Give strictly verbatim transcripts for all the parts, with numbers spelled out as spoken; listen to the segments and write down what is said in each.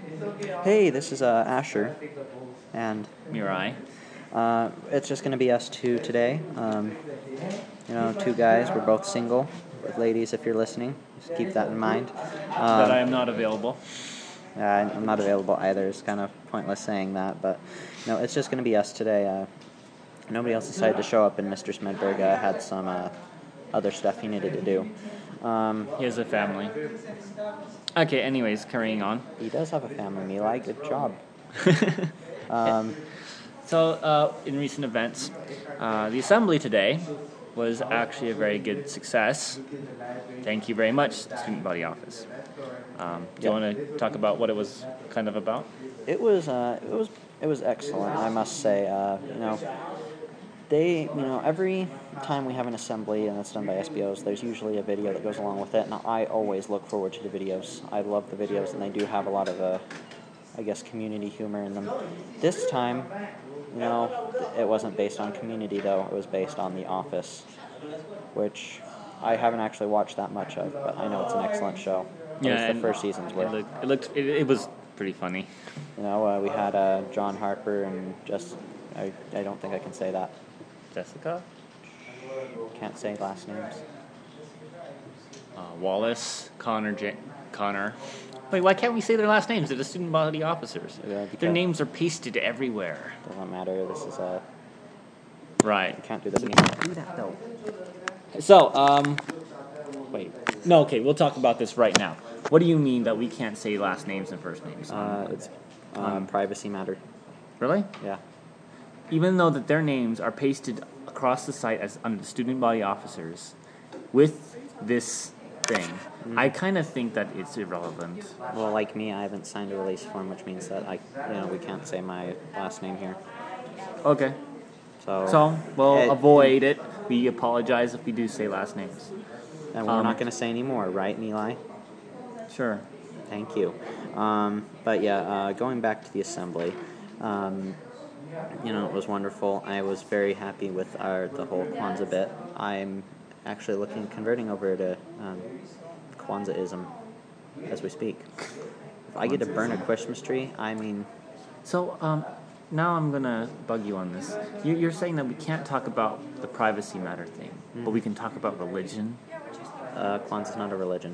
Hey, this is uh, Asher, and Mirai. uh, it's just going to be us two today. Um, you know, two guys. We're both single. With ladies, if you're listening, just keep that in mind. Um, that I am not available. uh, I'm not available either. It's kind of pointless saying that, but no, it's just going to be us today. Uh, nobody else decided to show up, and Mister Smedberg uh, had some uh, other stuff he needed to do. Um, He has a family. Okay, anyways, carrying on. he does have a family, Milai. Good job. Um, So, uh, in recent events, uh, the assembly today was actually a very good success. Thank you very much, Student Body Office. Um, do you Yeah. want to talk about what it was kind of about? It was uh, it was it was excellent, I must say. Uh, you know, they you know every time we have an assembly and it's done by S B Os, there's usually a video that goes along with it, and I always look forward to the videos. I love the videos, and they do have a lot of uh, I guess community humor in them. This time, you know, it wasn't based on Community though. It was based on The Office, which I haven't actually watched that much of, but I know it's an excellent show. At least the and first seasons were. It looked, it, looked it, it was pretty funny. You know, uh, we had uh, John Harper and just, I, I don't think I can say that. Jessica? Can't say last names. Uh, Wallace, Connor, J- Connor. Wait, why can't we say their last names? They're the student body officers. Yeah, because- Their names are pasted everywhere. Doesn't matter. This is a. Right. You can't do this anymore. Do that though. So, um, wait. No, okay, we'll talk about this right now. What do you mean that we can't say last names and first names? Uh, it's uh, Um, privacy matter. Really? Yeah. Even though that their names are pasted across the site as under the student body officers with this thing, Mm. I kind of think that it's irrelevant. Well, like me, I haven't signed a release form, which means that I, you know, we can't say my last name here. Okay. So. So, we'll it- avoid it. We apologize if we do say last names. And we're um, not going to say any more, right, Milai? Sure. Thank you. Um, but yeah, uh, going back to the assembly, um, you know, it was wonderful. I was very happy with our the whole Kwanzaa bit. I'm actually looking converting over to um, Kwanzaa-ism as we speak. If I get to burn a Christmas tree, I mean, So, um, now I'm gonna bug you on this. You- You're saying that we can't talk about the privacy matter thing, but we can talk about religion. uh, Kwanzaa's not a religion.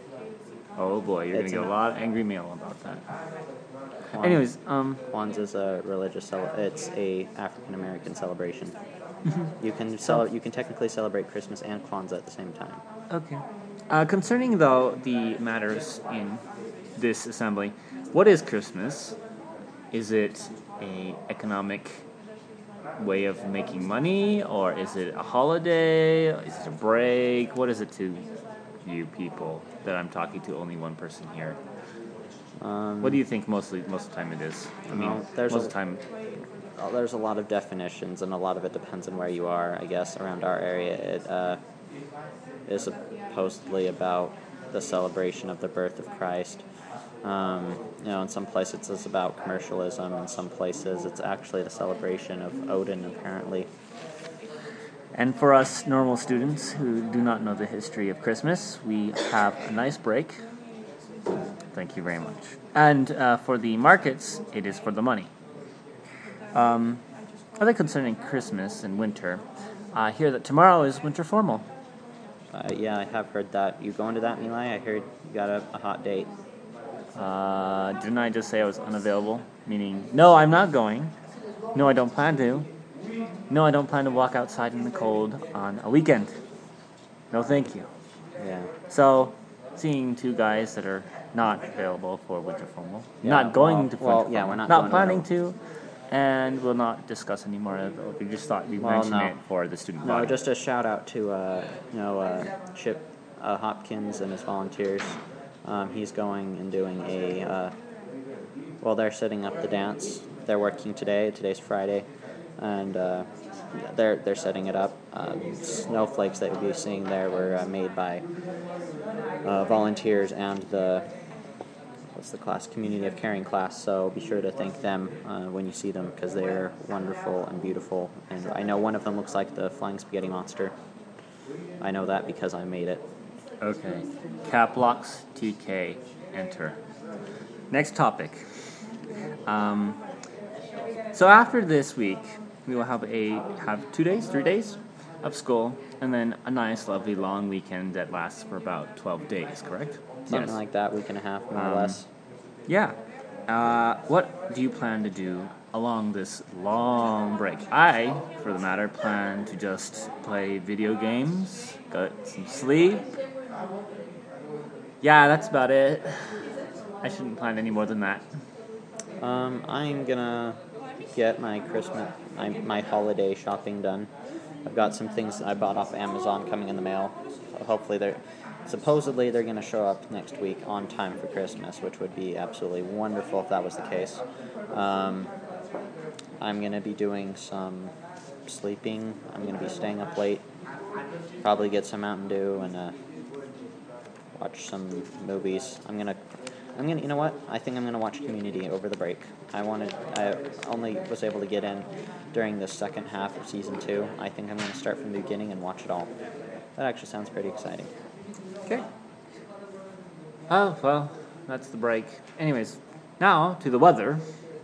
Oh boy, you're It's gonna get an- a lot of angry mail about that. Kwan- Anyways, um, Kwanzaa's a religious cele- it's a African American celebration. Mm-hmm. You can cel- you can technically celebrate Christmas and Kwanzaa at the same time. okay. Uh, concerning though the matters in this assembly, what is Christmas? Is it a economic way of making money, or is it a holiday? Is it a break? What is it to you people that I'm talking to? Only one person here. Um, What do you think mostly most of the time it is? I mean, Well, there's most a- of the time. Uh, There's a lot of definitions, and a lot of it depends on where you are. I guess around our area, it uh, is supposedly about the celebration of the birth of Christ. Um, you know, in some places it's about commercialism. In some places it's actually the celebration of Odin, apparently. And for us normal students who do not know the history of Christmas, we have a nice break. Thank you very much. And uh, for the markets, it is for the money. Um, other concerning Christmas and winter, I hear that tomorrow is winter formal. Uh, yeah, I have heard that. You going to that, Milai? I heard you got a, a hot date. Uh, didn't I just say I was unavailable? Meaning, no, I'm not going. No, I don't plan to. No, I don't plan to walk outside in the cold on a weekend. No, thank you. Yeah. So, seeing two guys that are not available for winter formal, Yeah, not going well- to winter well, formal, yeah, we're not not going to planning winter to, and we'll not discuss anymore of it. We just thought we'd Well, mention no. it for the student No, body. just a shout out to uh, you know uh, Chip uh, Hopkins and his volunteers. Um, he's going and doing a uh, well, they're setting up the dance. They're working today. Today's Friday, and uh, they're they're setting it up. Um, snowflakes that you'll be seeing there were uh, made by uh, volunteers and the what's the class? Community of Caring class. So be sure to thank them uh, when you see them, because they're wonderful and beautiful. And I know one of them looks like the Flying Spaghetti Monster. I know that because I made it. Okay. Cap locks, T K, enter. Next topic. Um, so after this week, we will have a have two days, three days of school, and then a nice, lovely long weekend that lasts for about twelve days. Correct? Something Yes. like that, week and a half, more Um, or less. Yeah. Uh, what do you plan to do along this long break? I, for the matter, plan to just play video games, get some sleep. Yeah, that's about it. I shouldn't plan any more than that. Um, I'm gonna get my Christmas, my, my holiday shopping done. I've got some things I bought off Amazon coming in the mail. Hopefully they're, supposedly they're gonna show up next week on time for Christmas, which would be absolutely wonderful if that was the case. Um, I'm gonna be doing some sleeping. I'm gonna be staying up late. Probably get some Mountain Dew and uh, watch some movies. I'm gonna, I'm gonna, you know what? I think I'm gonna watch Community over the break. I wanted, I only was able to get in during the second half of season two. I think I'm gonna start from the beginning and watch it all. That actually sounds pretty exciting. Okay. Oh, well, that's the break. Anyways, now to the weather.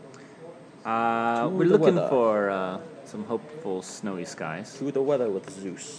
Uh, To we're the looking weather. for uh, some hopeful snowy skies. To the weather with Zeus.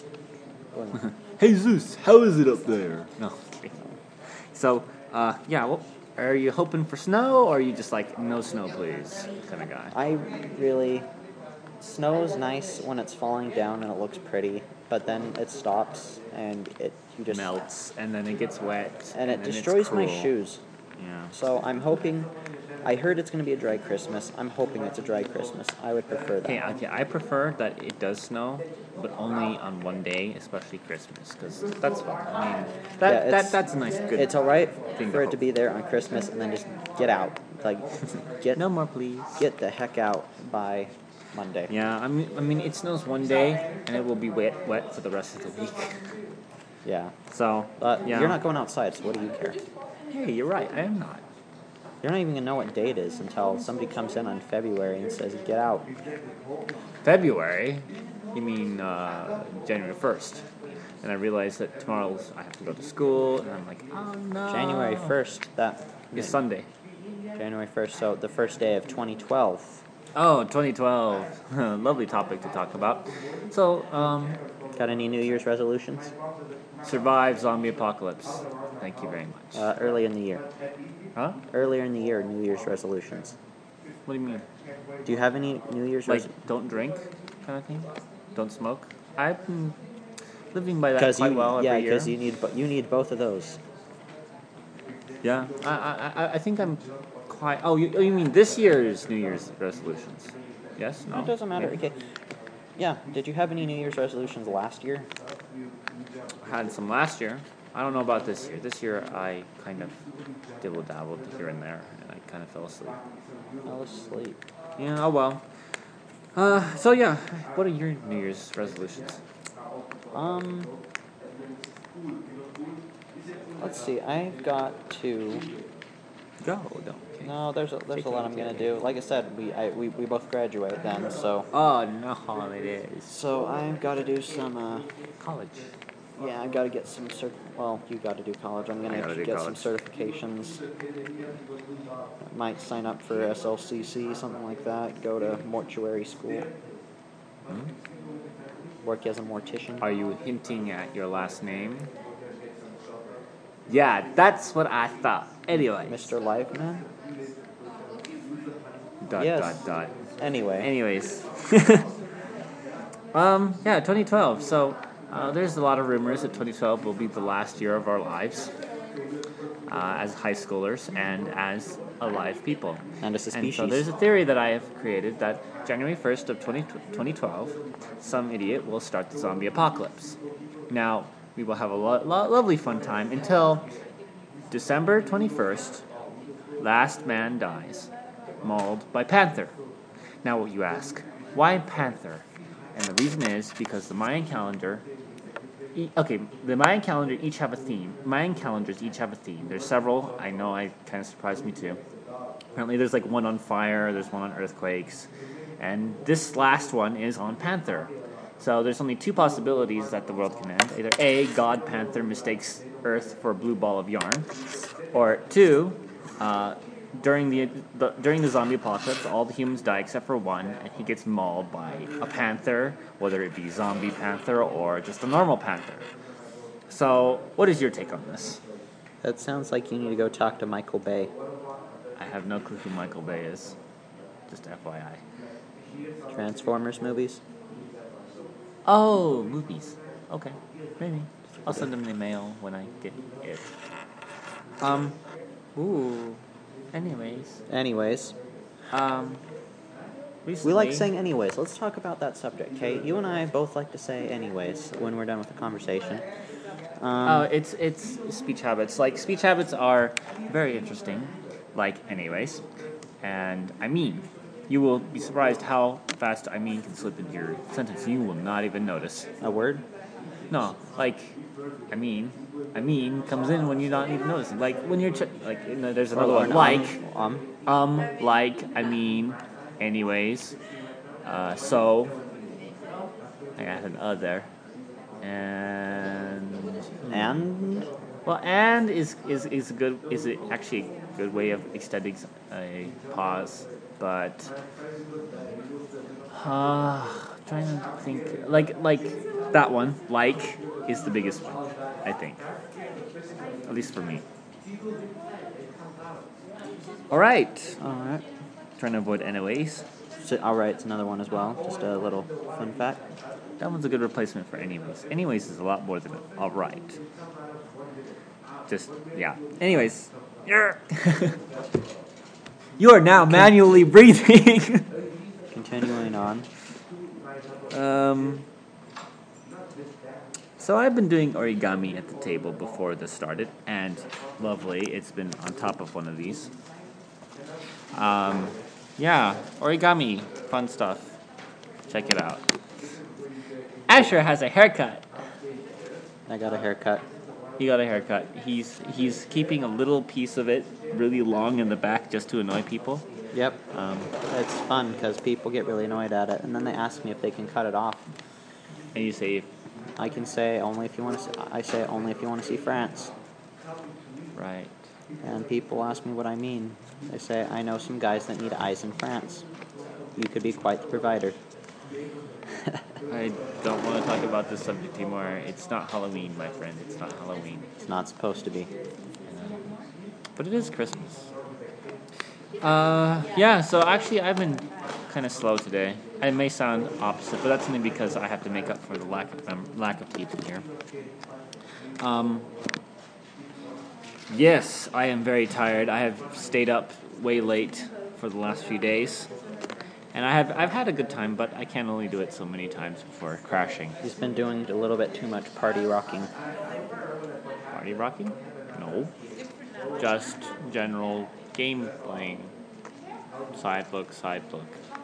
Hey Zeus, how is it up there? No. Okay. So, uh, yeah, well, are you hoping for snow, or are you just like, no snow, please, kind of guy? I really, snow is nice when it's falling down and it looks pretty, but then it stops and it you just Melts, and then it gets wet, and it then it's destroys my cruel. shoes. Yeah. So I'm hoping. I heard it's going to be a dry Christmas. I'm hoping it's a dry Christmas. I would prefer that. Okay, okay, I prefer that it does snow, but only on one day, especially Christmas, because that's fun. I mean, that, Yeah, that it's- that's a nice, good. It's all right thing for to it to hope. be there on Christmas and then just get out. Like, get No more, please. get the heck out by Monday. Yeah, I mean, I mean, it snows one day, and it will be wet, wet for the rest of the week. Yeah. So, But yeah. you're not going outside, so what do you care? Hey, you're right. I am not. You're not even going to know what day it is until somebody comes in on February and says, get out. February? You mean uh, January first? And I realized that tomorrow I have to go to school, and I'm like, oh no. January first, that It's Sunday. January first, so the first day of twenty twelve. Oh, twenty twelve. Lovely topic to talk about. So, um, Got any New Year's resolutions? survive zombie apocalypse. Thank you very much. Uh, early in the year. Huh? Earlier in the year, New Year's resolutions. What do you mean? Do you have any New Year's Like, resolutions? don't drink, kind of thing? Don't smoke? I've been living by that Because quite you, well every yeah, year. because you need bo- you need both of those. Yeah, I, I, I- I think I'm quite. Oh, you, oh, you mean this year's New Year's resolutions? Yes. No. It doesn't matter. Okay. Okay. Yeah. Did you have any New Year's resolutions last year? I had some last year. I don't know about this year. This year I kind of dibble dabbled here and there, and I kind of fell asleep. I was asleep. Yeah. Oh well. Uh. So yeah. What are your New Year's resolutions? Um. Let's see. I've got to. Go. Don't. Okay. No, there's a, there's a lot I'm gonna do. Like I said, we I, we we both graduate then, so Oh no, holidays. so I've got to do some. Uh, College. yeah, I've got to get some cert. Well, you got to do college. I'm I gonna gotta do get some college. certifications. Might sign up for S L C C, something like that. Go to mortuary school. Work as a mortician. Are you hinting at your last name? Yeah, that's what I thought. Anyway. Mister Liveman? Dot Yes. dot dot. Anyway. Anyways. um, yeah, twenty twelve. So uh, there's a lot of rumors that twenty twelve will be the last year of our lives uh, as high schoolers and as alive people. And as a And species. so there's a theory that I have created that January first of twenty twelve, some idiot will start the zombie apocalypse. Now, we will have a lo- lo- lovely fun time until December twenty-first, last man dies, mauled by Panther. Now you ask, why Panther? And the reason is because the Mayan calendar, e- okay, the Mayan calendar each have a theme. Mayan calendars each have a theme. There's several. I know, I kind of surprised me too. Apparently there's like one on fire, there's one on earthquakes, and this last one is on Panther. So there's only two possibilities that the world can end. Either A, God Panther mistakes Earth for a blue ball of yarn, or two, uh, during the, the during the zombie apocalypse, all the humans die except for one, and he gets mauled by a panther, whether it be zombie panther or just a normal panther. So, what is your take on this? That sounds like you need to go talk to Michael Bay. I have no clue who Michael Bay is. Just F Y I. Transformers movies? Oh, movies. Okay, maybe. I'll send them the mail when I get it. Um, ooh. Anyways. Anyways. Um, recently, we like saying anyways. Let's talk about that subject, okay? You and I both like to say anyways when we're done with the conversation. Um, oh, it's it's speech habits. Like, speech habits are very interesting. Like, anyways. And I mean, you will be surprised how fast I mean can slip into your sentence. You will not even notice. A word? No, like, I mean, I mean comes in when you're not even noticing. Like, when you're, ch- like, you know, there's another or, one. Or like, um, um, like, I mean, anyways, uh, so, I got an uh there. And, and, well, and is, is, is a good, is it actually a good way of extending a pause, but, uh, trying to think, like, like, that one, like, is the biggest one, I think. At least for me. Alright. Alright. Trying to avoid anyways. So, alright, it's another one as well. Just a little fun fact. That one's a good replacement for anyways. Anyways is a lot more than alright. Just, yeah. Anyways. You are now manually breathing. Continuing on. Um... So I've been doing origami at the table before this started, and lovely, it's been on top of one of these. Um, yeah, origami, fun stuff. Check it out. Asher has a haircut. I got a haircut. He got a haircut. He's he's keeping a little piece of it really long in the back just to annoy people. Yep. Um, it's fun because people get really annoyed at it, and then they ask me if they can cut it off. And you say, I can say only if you want to. See, I say only if you want to see France. right. And people ask me what I mean. They say I know some guys that need eyes in France. You could be quite the provider. I don't want to talk about this subject anymore. It's not Halloween, my friend. It's not Halloween. It's not supposed to be. But it is Christmas. Uh, yeah. So actually, I've been kind of slow today. It may sound opposite, but that's only because I have to make up for the lack of um, lack of people here. Um, yes, I am very tired. I have stayed up way late for the last few days, and I have I've had a good time, but I can only do it so many times before crashing. He's been doing a little bit too much party rocking. Party rocking? No, just general game playing. Side look, side look.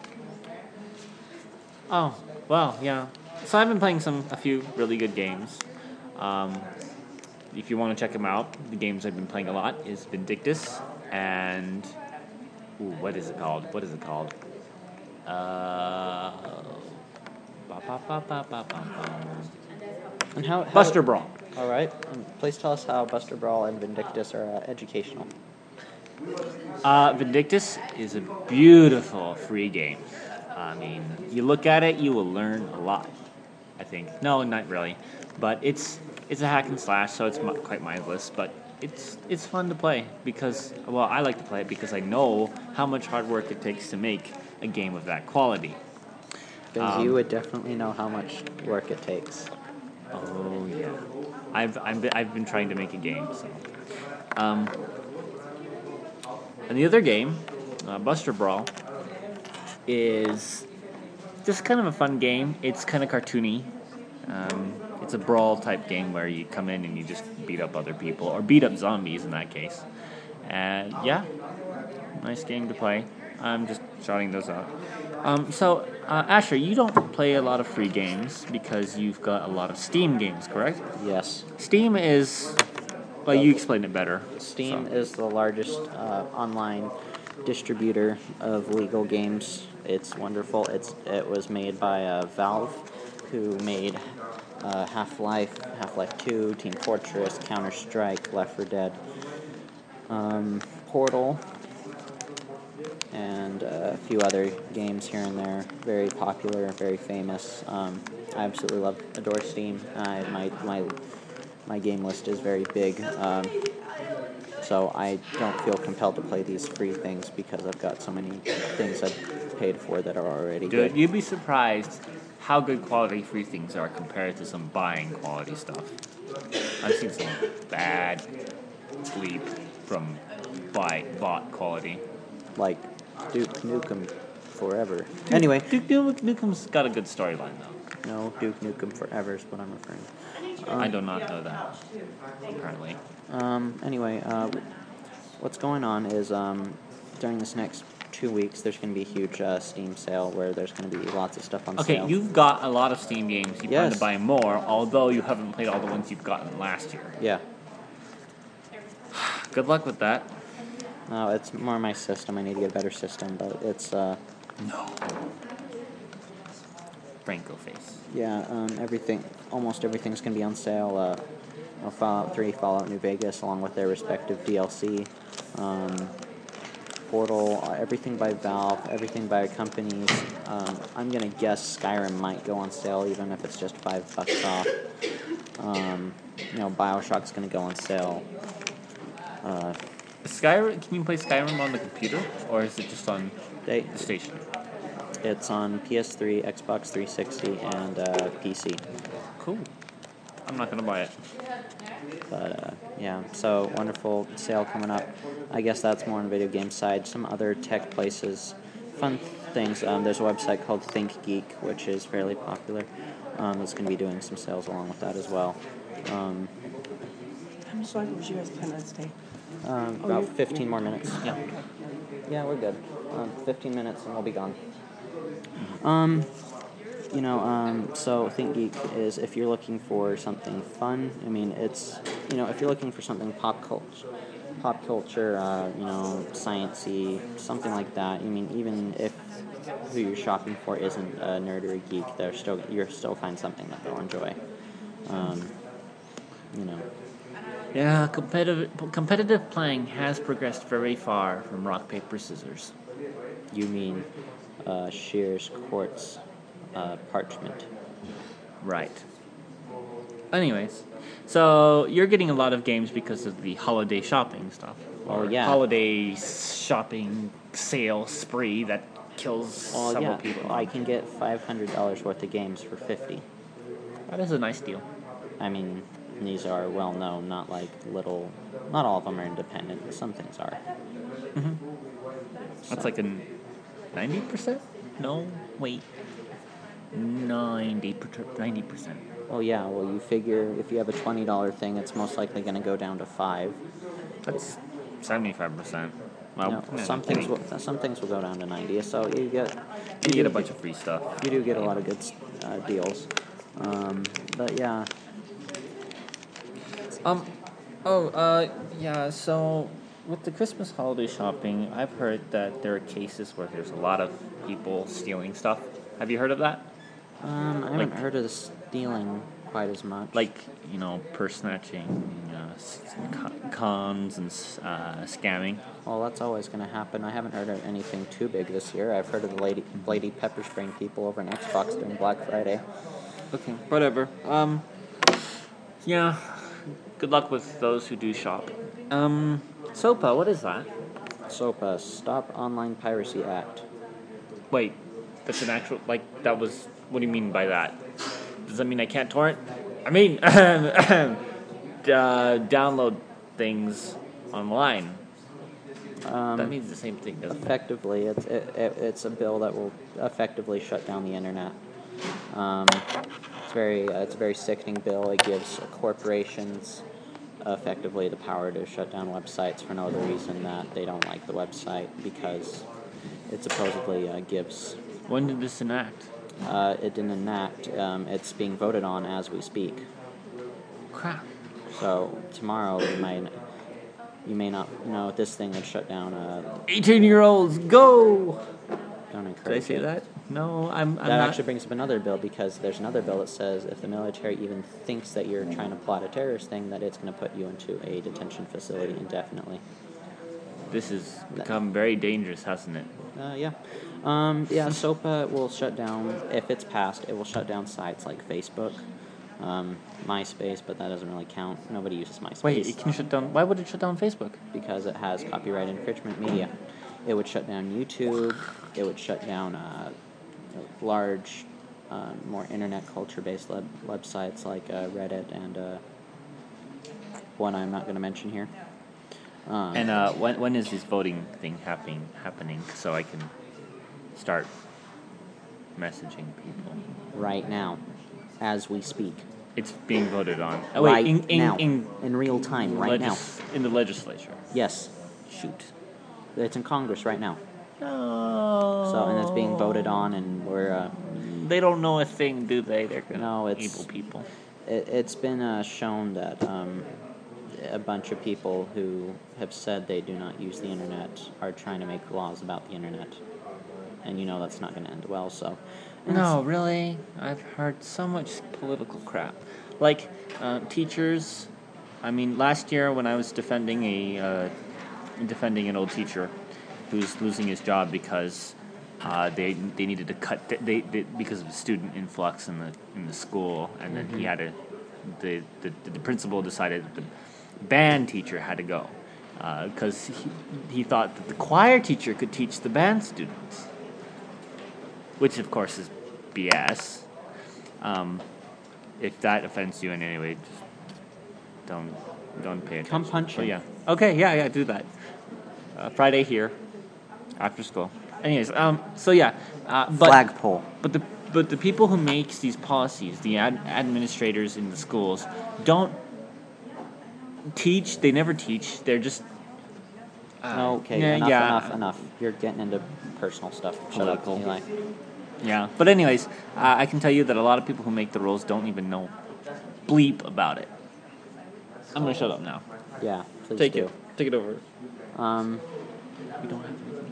Oh, well, yeah. So I've been playing some a few really good games. Um, if you want to check them out, the games I've been playing a lot is Vindictus and ooh, what is it called? What is it called? Uh, ba, ba, ba, ba, ba, ba. And how, how Buster Brawl. All right. Um, please tell us how Buster Brawl and Vindictus are uh, educational. Uh, Vindictus is a beautiful free game. I mean, you look at it, you will learn a lot, I think. No, not really. But it's it's a hack and slash, so it's m- quite mindless. But it's it's fun to play because, well, I like to play it because I know how much hard work it takes to make a game of that quality. Because Um, you would definitely know how much work it takes. Oh, yeah. I've, I've, been, I've been trying to make a game, so... Um, and the other game, uh, Buster Brawl, is just kind of a fun game. It's kind of cartoony. Um, it's a brawl type game where you come in and you just beat up other people, or beat up zombies in that case. And yeah, nice game to play. I'm just shouting those out. Um, so, uh, Asher, you don't play a lot of free games because you've got a lot of Steam games, correct? Yes. Steam is... Well, you explained it better. Steam so. is the largest uh, online distributor of legal games. It's wonderful. It's It was made by uh, Valve, who made uh, Half-Life, Half-Life two, Team Fortress, Counter-Strike, Left four Dead, um, Portal, and uh, a few other games here and there. Very popular, very famous. Um, I absolutely love adore Steam. I, my my my game list is very big, um, so I don't feel compelled to play these free things because I've got so many things I've paid for that are already Dude, good. you'd be surprised how good quality free things are compared to some buying quality stuff. I've seen some bad leap from buy bought quality. Like Duke Nukem Forever. Anyway, Duke Nukem's got a good storyline though. no, Duke Nukem Forever is what I'm referring to. I do not know that. Apparently. Um, anyway, uh, what's going on is um, during this next two weeks, there's going to be a huge uh, Steam sale where there's going to be lots of stuff on Okay, sale. you've got a lot of Steam games. You plan Yes. to buy more, although you haven't played all the ones you've gotten last year. Yeah. Good luck with that. No, it's more my system. I need to get a better system, but it's, uh, No. Franco face. yeah, um, everything, almost everything's going to be on sale. Uh, you know, Fallout three, Fallout New Vegas, along with their respective D L C. Um, Portal, uh, everything by Valve, everything by companies. Um, I'm going to guess Skyrim might go on sale, even if it's just five bucks off. Um, you know, Bioshock's going to go on sale. Uh, Skyrim? Can you play Skyrim on the computer, or is it just on they, the station? it's on P S three, Xbox three sixty, and uh, P C. Cool. I'm not gonna buy it. But uh, yeah, so wonderful sale coming up. I guess that's more on the video game side. Some other tech places, fun things. Um, there's a website called ThinkGeek, which is fairly popular. Um, it's going to be doing some sales along with that as well. Um, How much longer was you guys planning on staying? um, Oh, about you're- fifteen more minutes. Yeah. Yeah, we're good. Um, fifteen minutes and we'll be gone. Um, you know, um, so ThinkGeek is if you're looking for something fun. I mean, it's you know, if you're looking for something pop culture, pop culture, uh, you know, sciencey, something like that. I mean, even if who you're shopping for isn't a nerd or a geek, they're still you're still find something that they'll enjoy. Um, you know. Yeah, competitive competitive playing has progressed very far from rock paper scissors. You mean uh, shears, quartz, uh, parchment. Right. Anyways, so you're getting a lot of games because of the holiday shopping stuff. Oh, Or yeah. Holiday shopping sale spree that kills Well, several yeah, people. I can get five hundred dollars worth of games for fifty. That is a nice deal. I mean, these are well known, not like little. Not all of them are independent. Some things are. That's like a ninety percent? No, wait. ninety percent. Well, yeah. Well, you figure if you have a twenty dollar thing, it's most likely going to go down to five. That's seventy-five percent. Well, No, yeah, some I things think will some things will go down to ninety. So you get you get a do bunch of free stuff. you do get a lot of good uh, deals. Um, but yeah, Um, oh, uh, yeah, so with the Christmas holiday shopping, I've heard that there are cases where there's a lot of people stealing stuff. Have you heard of that? um, I haven't Like- heard of the stealing quite as much. Like, you know, purse snatching, uh, s- con- cons, and uh, scamming. well, that's always going to happen. I haven't heard of anything too big this year. I've heard of the lady lady pepper spraying people over an Xbox during Black Friday. Okay, whatever. Um, yeah, good luck with those who do shop. Um, SOPA, what is that? SOPA, Stop Online Piracy Act. Wait, that's an actual, like, that was, what do you mean by that? Does that mean I can't torrent? I mean, uh, download things online. Um, That means the same thing, doesn't it? Effectively, it's it, it, it's a bill that will effectively shut down the internet. Um, it's very uh, it's a very sickening bill. It gives corporations effectively the power to shut down websites for no other reason that they don't like the website because it supposedly uh, gives. When did this enact? Uh, it didn't enact. Um, it's being voted on as we speak. Crap. So tomorrow you might you may not know this thing would shut down. Uh, eighteen-year-olds, go! don't encourage Did I say it. that? No, I'm, I'm That not. actually brings up another bill because there's another bill that says if the military even thinks that you're trying to plot a terrorist thing, that it's going to put you into a detention facility indefinitely. This has become very dangerous, hasn't it? Uh, yeah. Um, yeah, SOPA will shut down, if it's passed, it will shut down sites like Facebook, um, MySpace, but that doesn't really count. Nobody uses MySpace. Wait, it can shut down. Why would it shut down Facebook? Because it has copyright infringement media. It would shut down YouTube. It would shut down uh, large, uh, more internet culture-based web- websites like uh, Reddit and uh, one I'm not going to mention here. Um, And uh, when when is this voting thing happening? Happening so I can start messaging people. right now, as we speak. It's being voted on. Oh, right wait, in, in, now. in, In real time, right legis- in the legislature. Yes. Shoot. It's in Congress right now. No. So, and it's being voted on, and we're... Uh, They don't know a thing, do they? They're gonna No, it's- evil people. it, it's been uh, shown that um, a bunch of people who have said they do not use the internet are trying to make laws about the internet. And you know that's not going to end well, so... and No, really? I've heard so much political crap. Like, uh, teachers... I mean, last year when I was defending a... Uh, defending an old teacher who's losing his job because uh, they they needed to cut... They, they Because of the student influx in the in the school, and then he had to... The, the, the principal decided that the band teacher had to go. Because he, he thought that the choir teacher could teach the band students. Which, of course, is B S. Um, if that offends you in any way, just don't don't pay attention. Come punch But him. yeah. Okay, yeah, yeah, do that. Uh, Friday here, after school. Anyways, um, so yeah, uh, but Flagpole. but the but the people who makes these policies, the ad- administrators in the schools, don't teach. They never teach. They're just uh, Okay, yeah, enough, yeah. enough, enough. You're getting into personal stuff. Shut up, Political. Eli. Yeah, but anyways, uh, I can tell you that a lot of people who make the rules don't even know bleep about it. I'm gonna shut up now. Yeah, please Take do. it. Take it over. Um, We don't have anything.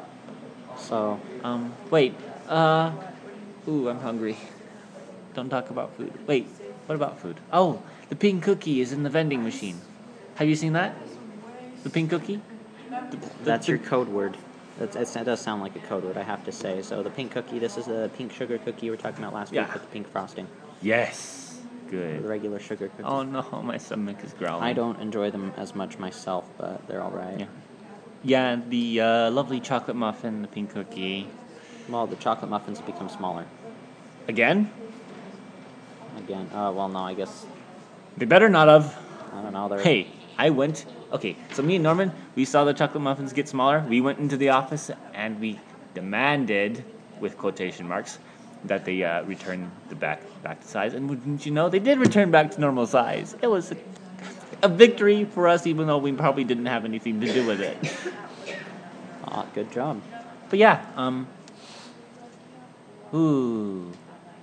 so, Um, wait. Uh, ooh, I'm hungry. Don't talk about food. Wait, what about food? Oh, the pink cookie is in the vending machine. Have you seen that? The pink cookie? The- the- that's the- your code word. That's, it's, that does sound like a code word, I have to say. So the pink cookie, this is the pink sugar cookie you were talking about last Yeah. week with the pink frosting. Yes. The Good. regular sugar cookie. Oh no, my stomach is growling. I don't enjoy them as much myself, but they're all right. Yeah. Yeah, the uh, lovely chocolate muffin, the pink cookie. Well, the chocolate muffins have become smaller. Again? Again, uh, well, no, I guess, They better not have. I don't know. They're, Hey, I went. Okay, so me and Norman, we saw the chocolate muffins get smaller. We went into the office and we demanded, with quotation marks, that they uh, return the back back to size. And wouldn't you know, they did return back to normal size. It was a, a victory for us, even though we probably didn't have anything to do with it. Ah, good job. But yeah, um, ooh,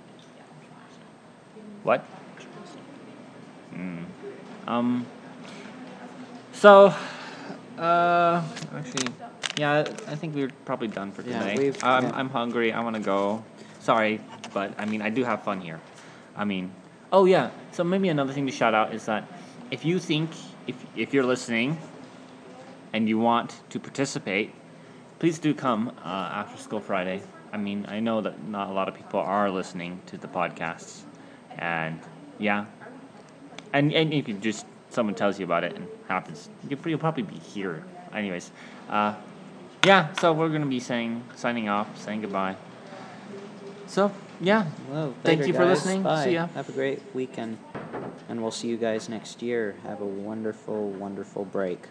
what? Mm. Um. So, uh, actually, yeah, I think we're probably done for Yeah, today. we've- I'm yeah. I'm hungry. I want to go. Sorry, but I mean, I do have fun here. I mean, oh yeah. So maybe another thing to shout out is that if you think if if you're listening and you want to participate, please do come uh, after School Friday. I mean, I know that not a lot of people are listening to the podcasts, and yeah, and and if you just someone tells you about it and happens, you'll, you'll probably be here. Anyways, uh, yeah. So we're gonna be saying signing off, saying goodbye. So yeah, Well, thank later, you for guys. listening. Bye. See ya. Have a great weekend, and we'll see you guys next year. Have a wonderful, wonderful break.